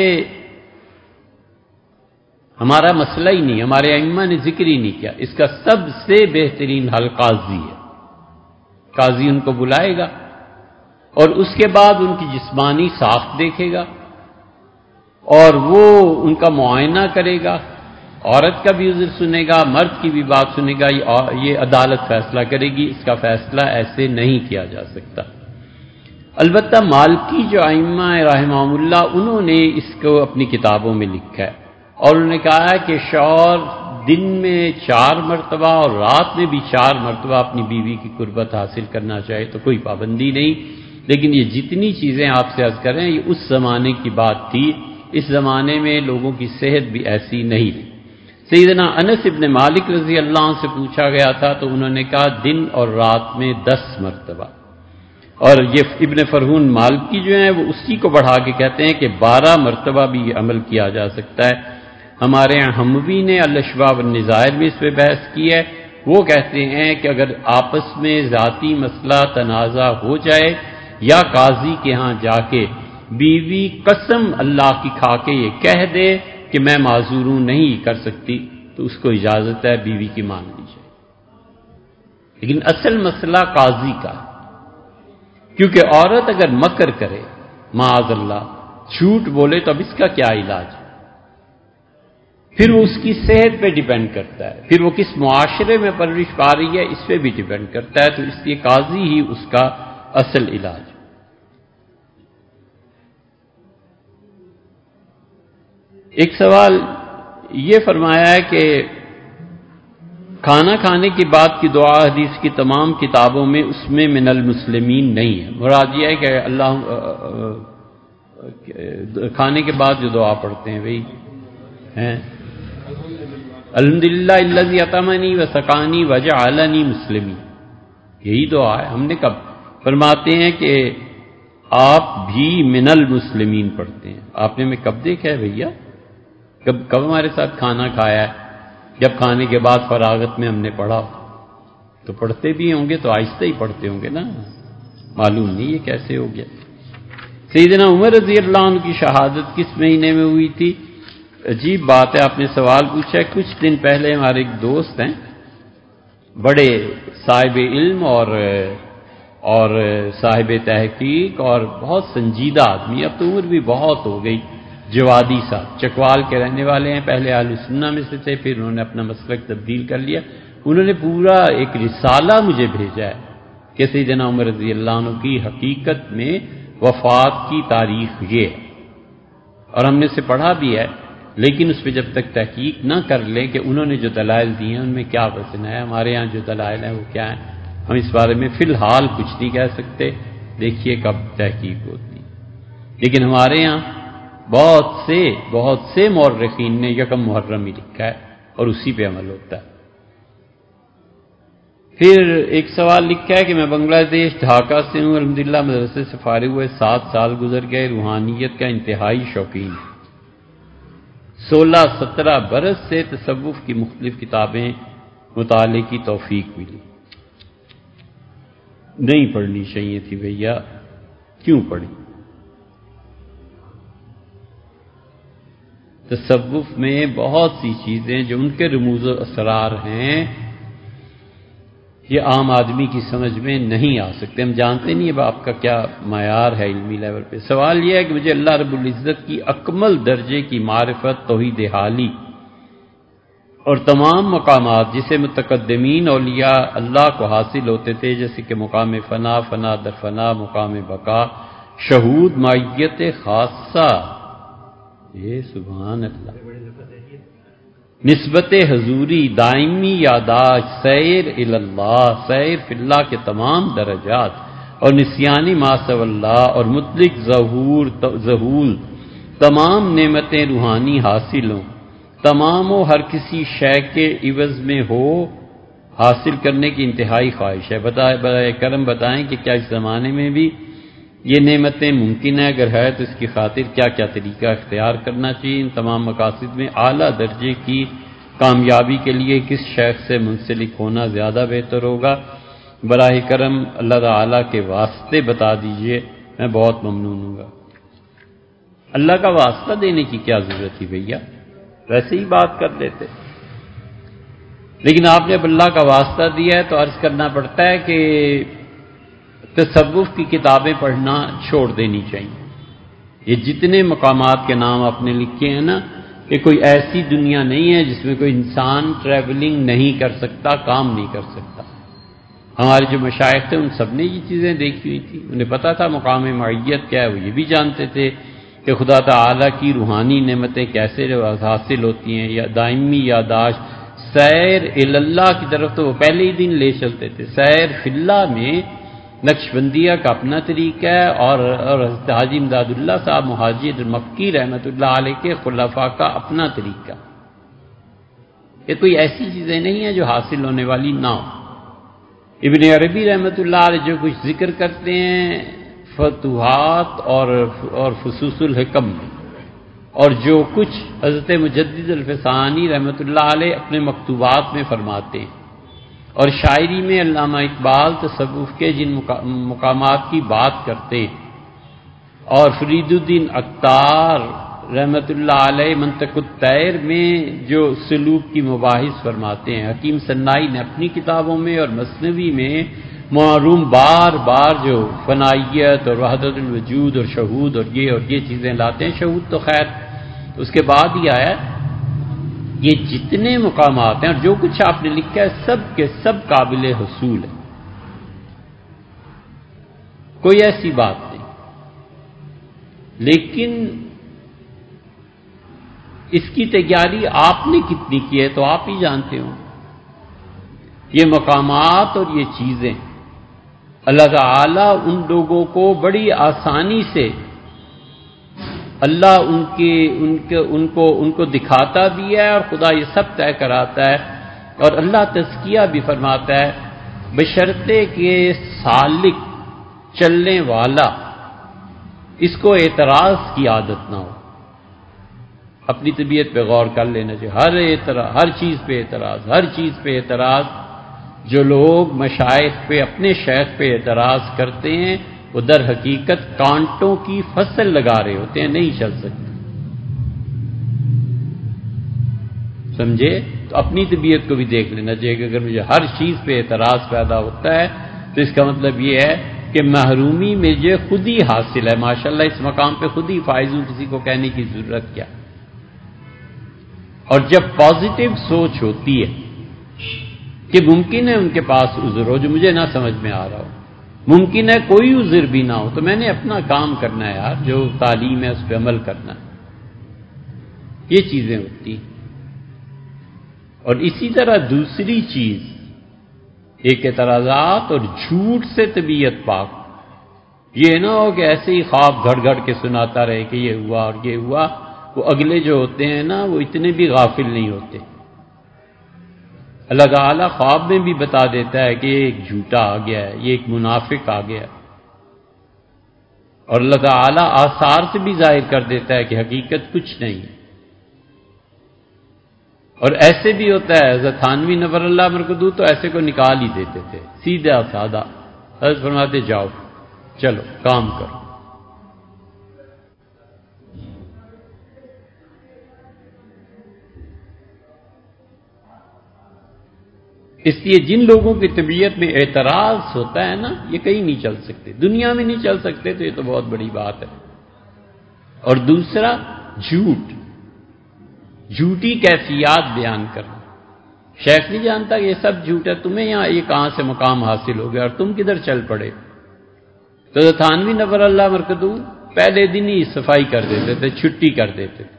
ہمارا مسئلہ ہی نہیں، ہمارے ائمہ نے ذکر ہی نہیں کیا، اس کا سب سے بہترین حل قاضی ہے۔ قاضی ان کو بلائے گا اور اس کے بعد ان کی جسمانی ساخت دیکھے گا اور وہ ان کا معائنہ کرے گا، عورت کا بھی عذر سنے گا، مرد کی بھی بات سنے گا، یہ عدالت فیصلہ کرے گی، اس کا فیصلہ ایسے نہیں کیا جا سکتا۔ البتہ مالکی جو ائمہ رحمہم اللہ، انہوں نے اس کو اپنی کتابوں میں لکھا ہے اور انہوں نے کہا ہے کہ شوہر دن میں 4 مرتبہ اور رات میں بھی 4 مرتبہ اپنی بیوی کی قربت حاصل کرنا چاہے تو کوئی پابندی نہیں، لیکن یہ جتنی چیزیں آپ سے عرض کریں یہ اس زمانے کی بات تھی، اس زمانے میں لوگوں کی صحت بھی ایسی نہیں تھی۔ سیدنا انس ابن مالک رضی اللہ عنہ سے پوچھا گیا تھا تو انہوں نے کہا دن اور رات میں 10 مرتبہ۔ اور یہ ابن فرحون مالکی جو ہیں وہ اسی کو بڑھا کے کہتے ہیں کہ 12 مرتبہ بھی یہ عمل کیا جا سکتا ہے۔ ہمارے یہاں حموی نے الاشباح والنظائر میں اس پہ بحث کی ہے، وہ کہتے ہیں کہ اگر آپس میں ذاتی مسئلہ تنازع ہو جائے یا قاضی کے ہاں جا کے بیوی قسم اللہ کی کھا کے یہ کہہ دے کہ میں معذور ہوں نہیں کر سکتی، تو اس کو اجازت ہے بیوی کی مان لی جائے، لیکن اصل مسئلہ قاضی کا ہے، کیونکہ عورت اگر مکر کرے معاذ اللہ جھوٹ بولے تو اب اس کا کیا علاج ہے؟ پھر وہ اس کی صحت پہ ڈیپینڈ کرتا ہے، پھر وہ کس معاشرے میں پرورش پا رہی ہے اس پہ بھی ڈیپینڈ کرتا ہے، تو اس لیے قاضی ہی اس کا اصل علاج ہے۔ ایک سوال یہ فرمایا ہے کہ کھانا کھانے کے بعد کی دعا حدیث کی تمام کتابوں میں اس میں من المسلمین نہیں ہے، مراد یہ ہے کہ اللہ کھانے کے بعد جو دعا پڑھتے ہیں وہی ہیں، الحمدللہ الذی اطعمنی وسقانی وجعلنی مسلمین، یہی دعا ہے۔ ہم نے کب فرماتے ہیں کہ آپ بھی من المسلمین پڑھتے ہیں، آپ نے میں کب دیکھا ہے بھیا؟ کب ہمارے ساتھ کھانا کھایا ہے؟ جب کھانے کے بعد فراغت میں ہم نے پڑھا تو پڑھتے بھی ہوں گے، تو آہستہ ہی پڑھتے ہوں گے نا، معلوم نہیں یہ کیسے ہو گیا۔ سیدنا عمر رضی اللہ عنہ کی شہادت کس مہینے میں ہوئی تھی؟ عجیب بات ہے، آپ نے سوال پوچھا ہے۔ کچھ دن پہلے ہمارے ایک دوست ہیں، بڑے صاحب علم اور صاحب تحقیق اور بہت سنجیدہ آدمی، اب تو عمر بھی بہت ہو گئی، جوادی صاحب چکوال کے رہنے والے ہیں، پہلے اہل سنہ میں سے تھے، پھر انہوں نے اپنا مسلک تبدیل کر لیا۔ انہوں نے پورا ایک رسالہ مجھے بھیجا ہے کہ سیدنا عمر رضی اللہ عنہ کی حقیقت میں وفات کی تاریخ یہ ہے، اور ہم نے اسے پڑھا بھی ہے، لیکن اس پہ جب تک تحقیق نہ کر لیں کہ انہوں نے جو دلائل دی ہیں ان میں کیا وزن ہے، ہمارے یہاں جو دلائل ہیں وہ کیا ہیں، ہم اس بارے میں فی الحال کچھ نہیں کہہ سکتے، دیکھیے کب تحقیق ہوتی۔ لیکن ہمارے یہاں بہت سے مورخین نے یکم محرم ہی لکھا ہے اور اسی پہ عمل ہوتا ہے۔ پھر ایک سوال لکھا ہے کہ میں بنگلہ دیش ڈھاکہ سے ہوں، الحمدللہ مدرسے سے فارغ ہوئے 7 سال گزر گئے، روحانیت کا انتہائی شوقین، 16-17 برس سے تصوف کی مختلف کتابیں مطالعے کی توفیق ملی۔ نہیں پڑھنی چاہیے تھی بھیا، کیوں پڑھی؟ تصوف میں بہت سی چیزیں جو ان کے رموز و اسرار ہیں یہ عام آدمی کی سمجھ میں نہیں آ سکتے، ہم جانتے نہیں اب آپ کا کیا معیار ہے علمی لیول پہ۔ سوال یہ ہے کہ مجھے اللہ رب العزت کی اکمل درجے کی معرفت توحید حالی اور تمام مقامات جسے متقدمین اولیاء اللہ کو حاصل ہوتے تھے، جیسے کہ مقام فنا، فنا در فنا، مقام بقا، شہود، معیت خاصہ، یہ سبحان اللہ، نسبت حضوری، دائمی یاداشت، سیر اللہ، سیر فی اللہ کے تمام درجات، اور نسیانی ما سوی اللہ، اور مطلق ظہور، تمام نعمتیں روحانی حاصل ہوں، تمام و ہر کسی شے کے عوض میں ہو، حاصل کرنے کی انتہائی خواہش ہے۔ برائے کرم بتائیں کہ کیا اس زمانے میں بھی یہ نعمتیں ممکن ہے؟ اگر ہے تو اس کی خاطر کیا کیا طریقہ اختیار کرنا چاہیے؟ ان تمام مقاصد میں اعلیٰ درجے کی کامیابی کے لیے کس شیخ سے منسلک ہونا زیادہ بہتر ہوگا؟ براہ کرم اللہ تعالیٰ کے واسطے بتا دیجئے، میں بہت ممنون ہوں گا۔ اللہ کا واسطہ دینے کی کیا ضرورت تھی بھیا، ویسے ہی بات کر لیتے، لیکن آپ نے اب اللہ کا واسطہ دیا ہے تو عرض کرنا پڑتا ہے کہ تصوف کی کتابیں پڑھنا چھوڑ دینی چاہیے۔ یہ جتنے مقامات کے نام آپ نے لکھے ہیں نا، کہ کوئی ایسی دنیا نہیں ہے جس میں کوئی انسان ٹریولنگ نہیں کر سکتا، کام نہیں کر سکتا۔ ہمارے جو مشائخ تھے ان سب نے یہ چیزیں دیکھی ہوئی تھی، انہیں پتا تھا مقام معیت کیا ہے، وہ یہ بھی جانتے تھے کہ خدا تعالیٰ کی روحانی نعمتیں کیسے حاصل ہوتی ہیں، یا دائمی یاداشت، سیر اللہ کی طرف تو وہ پہلے ہی دن لے چلتے تھے۔ سیر فی اللہ میں نقشبندیہ کا اپنا طریقہ ہے، اور حضرت حاجی امداد اللہ صاحب مہاجر مکی رحمۃ اللہ علیہ کے خلفاء کا اپنا طریقہ۔ یہ کوئی ایسی چیزیں نہیں ہیں جو حاصل ہونے والی نہ ہو، ابن عربی رحمۃ اللہ علیہ جو کچھ ذکر کرتے ہیں فتوحات اور فصوص الحکم، اور جو کچھ حضرت مجدد الفسانی رحمۃ اللہ علیہ اپنے مکتوبات میں فرماتے ہیں، اور شاعری میں علامہ اقبال تصوف کے جن مقامات کی بات کرتے ہیں، اور فرید الدین عطار رحمۃ اللہ علیہ منطق الطیر میں جو سلوک کی مباحث فرماتے ہیں، حکیم سنائی نے اپنی کتابوں میں اور مثنوی میں معروم بار بار جو فنائیت اور وحدت الوجود اور شہود اور یہ چیزیں لاتے ہیں، شہود تو خیر اس کے بعد ہی آیا، یہ جتنے مقامات ہیں اور جو کچھ آپ نے لکھا ہے سب کے سب قابل حصول ہے، کوئی ایسی بات نہیں، لیکن اس کی تیاری آپ نے کتنی کی ہے تو آپ ہی جانتے ہو۔ یہ مقامات اور یہ چیزیں اللہ تعالیٰ ان لوگوں کو بڑی آسانی سے اللہ ان کو دکھاتا بھی ہے، اور خدا یہ سب طے کراتا ہے، اور اللہ تزکیہ بھی فرماتا ہے، بشرطے کہ سالک چلنے والا اس کو اعتراض کی عادت نہ ہو۔ اپنی طبیعت پہ غور کر لینا چاہیے، ہر چیز پہ اعتراض، جو لوگ مشائخ پہ اپنے شیخ پہ اعتراض کرتے ہیں وہ در حقیقت کانٹوں کی فصل لگا رہے ہوتے ہیں، نہیں چل سکتے، سمجھے؟ تو اپنی طبیعت کو بھی دیکھ لینا چاہیے کہ اگر مجھے ہر چیز پہ اعتراض پیدا ہوتا ہے تو اس کا مطلب یہ ہے کہ محرومی مجھے خود ہی حاصل ہے، ماشاءاللہ اس مقام پہ خود ہی فائز ہوں، کسی کو کہنے کی ضرورت کیا۔ اور جب پازیٹو سوچ ہوتی ہے کہ ممکن ہے ان کے پاس عذر ہو جو مجھے نہ سمجھ میں آ رہا ہو، ممکن ہے کوئی عذر بھی نہ ہو، تو میں نے اپنا کام کرنا ہے یار، جو تعلیم ہے اس پہ عمل کرنا ہے، یہ چیزیں ہوتی ہیں۔ اور اسی طرح دوسری چیز، ایک اعتراضات اور جھوٹ سے طبیعت پاک، یہ نہ ہو کہ ایسے ہی خواب گھڑ گھڑ کے سناتا رہے کہ یہ ہوا اور یہ ہوا، وہ اگلے جو ہوتے ہیں نا وہ اتنے بھی غافل نہیں ہوتے، اللہ تعالیٰ خواب میں بھی بتا دیتا ہے کہ یہ ایک جھوٹا آ گیا ہے، یہ ایک منافق آ گیا ہے، اور اللہ تعالیٰ آثار سے بھی ظاہر کر دیتا ہے کہ حقیقت کچھ نہیں ہے۔ اور ایسے بھی ہوتا ہے، حضرت تھانوی نور اللہ مرکزو تو ایسے کو نکال ہی دیتے تھے، سیدھا سادہ، حضرت فرماتے جاؤ چلو کام کرو۔ اس لیے جن لوگوں کی طبیعت میں اعتراض ہوتا ہے نا، یہ کہیں نہیں چل سکتے، دنیا میں نہیں چل سکتے، تو یہ تو بہت بڑی بات ہے۔ اور دوسرا جھوٹی کیفیات بیان کرنا، شیخ نہیں جانتا کہ یہ سب جھوٹ ہے، تمہیں یہاں یہ کہاں سے مقام حاصل ہو گیا اور تم کدھر چل پڑے؟ تو تھانوی نور اللہ مرکزو پہلے دن ہی صفائی کر دیتے تھے، چھٹی کر دیتے تھے۔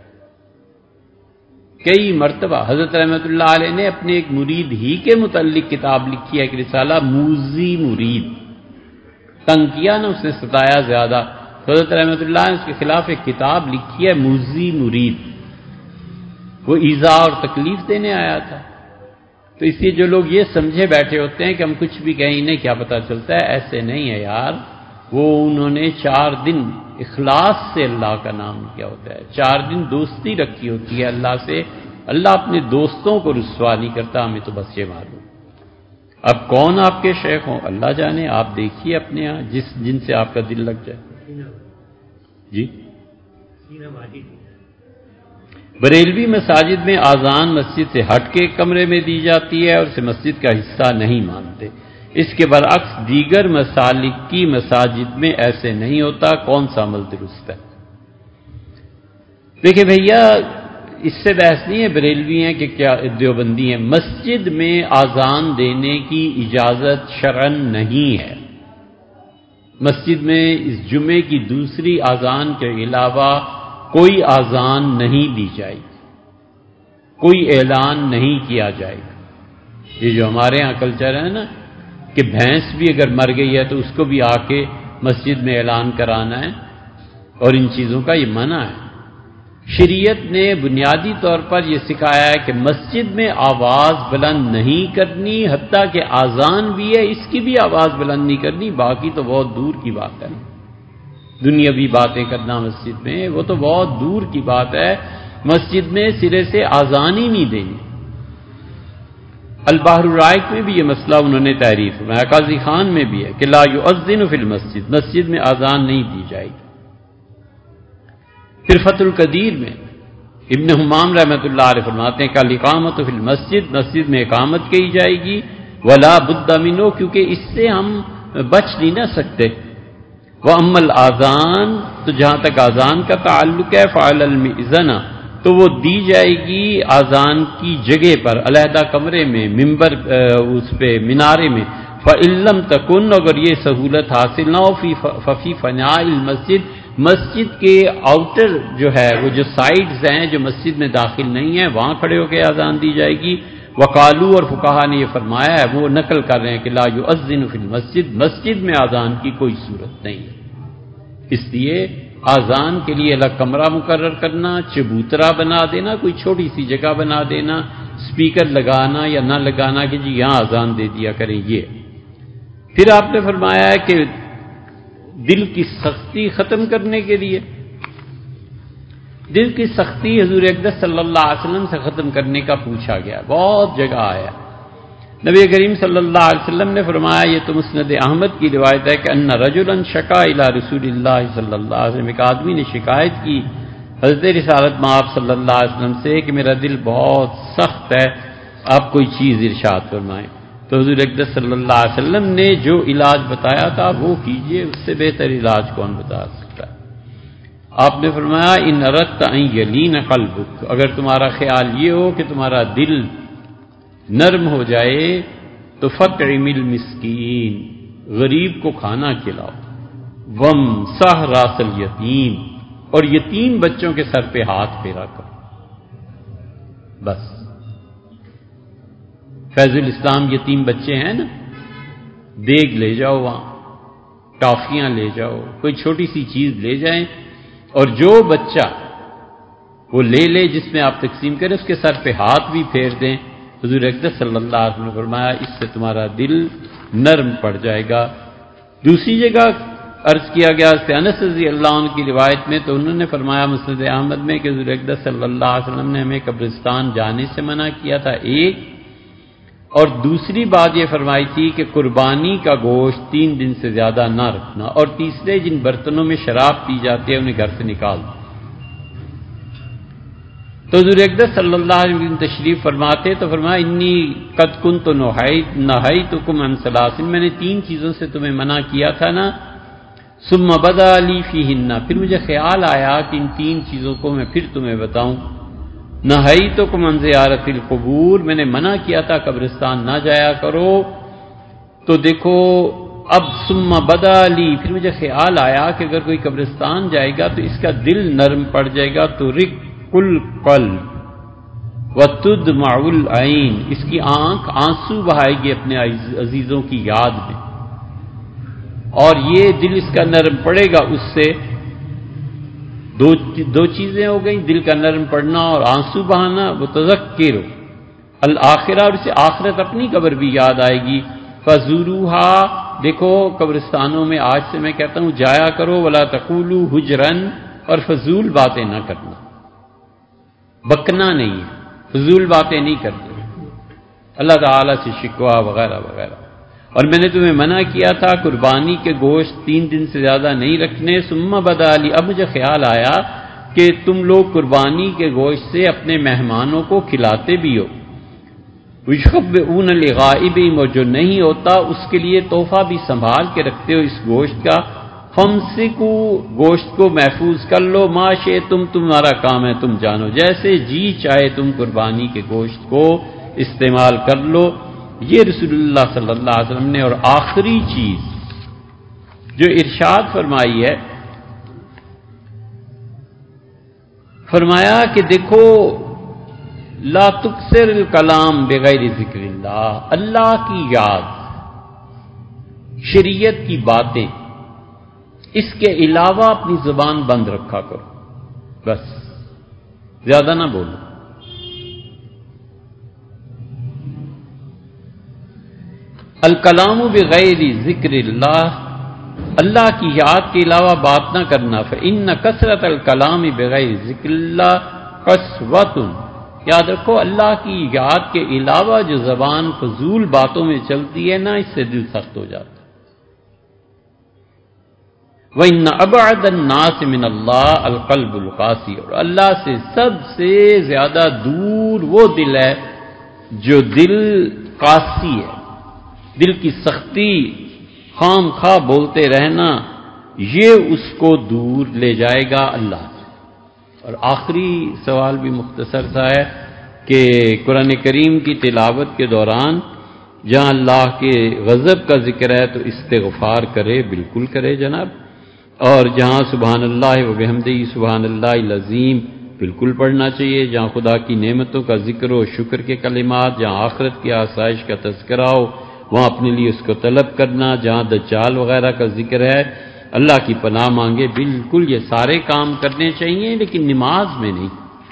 کئی مرتبہ حضرت رحمۃ اللہ علیہ نے اپنے ایک مرید ہی کے متعلق کتاب لکھی ہے، ایک رسالہ موذی مرید، تنگ کیا نا اس نے، ستایا زیادہ، حضرت رحمۃ اللہ نے اس کے خلاف ایک کتاب لکھی ہے موذی مرید، وہ ایذا اور تکلیف دینے آیا تھا۔ تو اس لیے جو لوگ یہ سمجھے بیٹھے ہوتے ہیں کہ ہم کچھ بھی کہیں انہیں کیا پتہ چلتا ہے، ایسے نہیں ہے یار، وہ انہوں نے 4 دن اخلاص سے اللہ کا نام کیا ہوتا ہے، 4 دن دوستی رکھی ہوتی ہے اللہ سے، اللہ اپنے دوستوں کو رسوا نہیں کرتا، ہمیں تو بس یہ معلوم۔ اب کون آپ کے شیخ ہوں اللہ جانے، آپ دیکھیے اپنے ہاں جن سے آپ کا دل لگ جائے۔ جی بریلوی مساجد میں آذان مسجد سے ہٹ کے کمرے میں دی جاتی ہے اور اسے مسجد کا حصہ نہیں مانتے، اس کے برعکس دیگر مسالک کی مساجد میں ایسے نہیں ہوتا، کون سا عمل درست ہے؟ دیکھیں بھیا، اس سے بحث نہیں ہے بریلوی ہیں کہ کیا دیوبندی ہیں، مسجد میں آذان دینے کی اجازت شرعاً نہیں ہے، مسجد میں اس جمعے کی دوسری آذان کے علاوہ کوئی آذان نہیں دی جائے گی، کوئی اعلان نہیں کیا جائے گا۔ یہ جو ہمارے ہاں کلچر ہے نا کہ بھینس بھی اگر مر گئی ہے تو اس کو بھی آ کے مسجد میں اعلان کرانا ہے، اور ان چیزوں کا یہ منع ہے۔ شریعت نے بنیادی طور پر یہ سکھایا ہے کہ مسجد میں آواز بلند نہیں کرنی، حتیٰ کہ اذان بھی ہے اس کی بھی آواز بلند نہیں کرنی، باقی تو بہت دور کی بات ہے۔ دنیاوی باتیں کرنا مسجد میں وہ تو بہت دور کی بات ہے، مسجد میں سرے سے اذان ہی نہیں دینی۔ البحر الرائق میں بھی یہ مسئلہ انہوں نے تحریر فرمایا، قاضی خان میں بھی ہے کہ لا یؤذن فی المسجد، مسجد میں اذان نہیں دی جائے گی۔ پھر فتح القدیر میں ابن حمام رحمۃ اللہ علیہ فرماتے ہیں کہ الاقامۃ فی المسجد، مسجد میں اقامت کی جائے گی، ولا بد منہ، کیونکہ اس سے ہم بچ نہیں نہ سکتے۔ وَأَمَّا الْآذَان، تو جہاں تک اذان کا تعلق ہے، فعلی المئذنہ، تو وہ دی جائے گی اذان کی جگہ پر، علیحدہ کمرے میں، ممبر اس پہ مینارے میں۔ فَإِن لَّمْ تَكُن، اگر یہ سہولت حاصل نہ ہو، ففی فناء المسجد، مسجد کے آؤٹر جو ہے وہ جو سائڈز ہیں جو مسجد میں داخل نہیں ہیں وہاں کھڑے ہو کے اذان دی جائے گی۔ وقالو، اور فقہا نے یہ فرمایا ہے، وہ نقل کر رہے ہیں کہ لا یؤذن فی المسجد، مسجد میں اذان کی کوئی صورت نہیں ہے۔ اس لیے اذان کے لیے الگ کمرہ مقرر کرنا، چبوترا بنا دینا، کوئی چھوٹی سی جگہ بنا دینا، سپیکر لگانا یا نہ لگانا کہ جی یہاں اذان دے دیا کریں، یہ۔ پھر آپ نے فرمایا ہے کہ دل کی سختی ختم کرنے کے لیے، دل کی سختی حضور اقدس صلی اللہ علیہ وسلم سے ختم کرنے کا پوچھا گیا، بہت جگہ آیا۔ نبی کریم صلی اللہ علیہ وسلم نے فرمایا، یہ تو مسند احمد کی روایت ہے کہ ان رجلا شکا الی رسول اللہ صلی اللہ علیہ وسلم، ایک آدمی نے شکایت کی حضرت رسالت مآب صلی اللہ علیہ وسلم سے کہ میرا دل بہت سخت ہے، آپ کوئی چیز ارشاد فرمائیں۔ تو حضور اقدس صلی اللہ علیہ وسلم نے جو علاج بتایا تھا وہ کیجئے، اس سے بہتر علاج کون بتا سکتا ہے۔ آپ نے فرمایا ان اردت ان یلین قلبک، اگر تمہارا خیال یہ ہو کہ تمہارا دل نرم ہو جائے تو فطعم المسکین، غریب کو کھانا کھلاؤ، وامسح راس الیتیم، اور یتیم بچوں کے سر پہ ہاتھ پھیرا کرو، بس۔ فیض الاسلام یتیم بچے ہیں نا، دیگ لے جاؤ، وہاں ٹافیاں لے جاؤ، کوئی چھوٹی سی چیز لے جائیں، اور جو بچہ وہ لے جس میں آپ تقسیم کریں اس کے سر پہ ہاتھ بھی پھیر دیں۔ حضور اقدس صلی اللہ علیہ وسلم نے فرمایا اس سے تمہارا دل نرم پڑ جائے گا۔ دوسری جگہ عرض کیا گیا انس رضی اللہ عنہ کی روایت میں، تو انہوں نے فرمایا مسند احمد میں کہ حضور اقدس صلی اللہ علیہ وسلم نے ہمیں قبرستان جانے سے منع کیا تھا، ایک، اور دوسری بات یہ فرمائی تھی کہ قربانی کا گوشت 3 دن سے زیادہ نہ رکھنا، اور تیسرے جن برتنوں میں شراب پی جاتی ہے انہیں گھر سے نکال دو۔ تو حضور اقدس صلی اللہ علیہ وسلم تشریف فرماتے تو فرمایا انی قد کنت نہیتکم عن ثلاث، میں نے 3 چیزوں سے تمہیں منع کیا تھا نا، ثم بدا لی فیہن، پھر مجھے خیال آیا کہ ان 3 چیزوں کو میں پھر تمہیں بتاؤں۔ نہیتکم عن زیارت القبور، میں نے منع کیا تھا قبرستان نہ جایا کرو، تو دیکھو اب ثم بدا لی، پھر مجھے خیال آیا کہ اگر کوئی قبرستان جائے گا تو اس کا دل نرم پڑ جائے گا، تو القلب وتدمع العین، اس کی آنکھ آنسو بہائے گی اپنے عزیزوں کی یاد میں، اور یہ دل اس کا نرم پڑے گا، اس سے دو چیزیں ہو گئیں، دل کا نرم پڑنا اور آنسو بہانا، وہ تذکر الآخرہ، اور اسے آخرت اپنی قبر بھی یاد آئے گی۔ فزوروہا، دیکھو قبرستانوں میں آج سے میں کہتا ہوں جایا کرو، ولا تقولوا حجرن، اور فضول باتیں نہ کرنا، بکنا نہیں ہے، فضول باتیں نہیں کرنی، اللہ تعالیٰ سے شکوہ وغیرہ وغیرہ۔ اور میں نے تمہیں منع کیا تھا قربانی کے گوشت 3 دن سے زیادہ نہیں رکھنے، ثم بدا لی، اب مجھے خیال آیا کہ تم لوگ قربانی کے گوشت سے اپنے مہمانوں کو کھلاتے بھی ہو، وَيُشْخَبِّئُونَ لِغَائِبِهِمْ، اور جو نہیں ہوتا اس کے لیے تحفہ بھی سنبھال کے رکھتے ہو اس گوشت کا، فَامْسِكُوا، گوشت کو محفوظ کر لو، مَا شِئْتُمْ، تمہارا کام ہے تم جانو، جیسے جی چاہے تم قربانی کے گوشت کو استعمال کر لو۔ یہ رسول اللہ صلی اللہ علیہ وسلم نے، اور آخری چیز جو ارشاد فرمائی ہے، فرمایا کہ دیکھو لا تکثر الکلام بغیر ذکر اللہ، اللہ کی یاد، شریعت کی باتیں، اس کے علاوہ اپنی زبان بند رکھا کرو، بس زیادہ نہ بولو. الکلام بغیر ذکر اللہ، اللہ کی یاد کے علاوہ بات نہ کرنا. فإن کثرت الکلام بغیر ذکر اللہ قسوۃ، یاد رکھو اللہ کی یاد کے علاوہ جو زبان فضول باتوں میں چلتی ہے نا، اس سے دل سخت ہو جاتا ہے. وَإِنَّ أَبْعَدَ النَّاسِ مِنَ اللَّهِ الْقَلْبُ الْقَاسِي، اور اللہ سے سب سے زیادہ دور وہ دل ہے جو دل قاسی ہے، دل کی سختی، خام خواہ بولتے رہنا، یہ اس کو دور لے جائے گا اللہ سے. اور آخری سوال بھی مختصر سا ہے کہ قرآن کریم کی تلاوت کے دوران جہاں اللہ کے غضب کا ذکر ہے تو استغفار کرے، بالکل کرے جناب. اور جہاں سبحان اللہ و بحمدہ سبحان اللہ العظیم بالکل پڑھنا چاہیے. جہاں خدا کی نعمتوں کا ذکر ہو، شکر کے کلمات، جہاں آخرت کی آسائش کا تذکرہ ہو، وہاں اپنے لیے اس کو طلب کرنا. جہاں دجال وغیرہ کا ذکر ہے اللہ کی پناہ مانگے. بالکل یہ سارے کام کرنے چاہیے، لیکن نماز میں نہیں.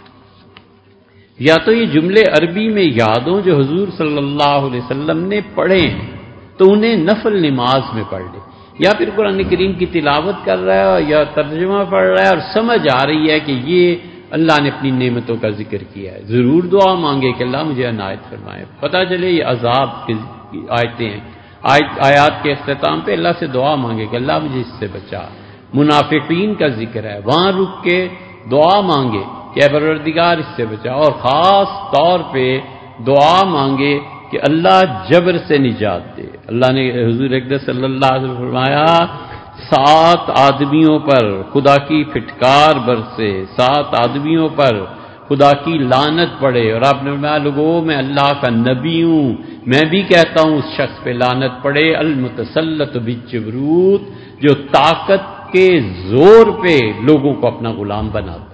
یا تو یہ جملے عربی میں یاد ہوں جو حضور صلی اللہ علیہ وسلم نے پڑھے ہیں تو انہیں نفل نماز میں پڑھ لے، یا پھر قرآن کریم کی تلاوت کر رہا ہے یا ترجمہ پڑھ رہا ہے اور سمجھ آ رہی ہے کہ یہ اللہ نے اپنی نعمتوں کا ذکر کیا ہے. ضرور دعا مانگے کہ اللہ مجھے عنایت فرمائے. پتہ چلے یہ عذاب کی آیتیں ہیں، آیات کے اختتام پہ اللہ سے دعا مانگے کہ اللہ مجھے اس سے بچا. منافقین کا ذکر ہے، وہاں رک کے دعا مانگے کہ اے پروردگار اس سے بچا. اور خاص طور پہ دعا مانگے کہ اللہ جبر سے نجات دے. اللہ نے حضور اقدس صلی اللہ علیہ وسلم فرمایا 7 آدمیوں پر خدا کی پھٹکار برسے، 7 آدمیوں پر خدا کی لعنت پڑے. اور آپ نے فرمایا لوگوں میں اللہ کا نبی ہوں، میں بھی کہتا ہوں اس شخص پہ لعنت پڑے. المتسلط بالجبروت، جو طاقت کے زور پہ لوگوں کو اپنا غلام بناتا.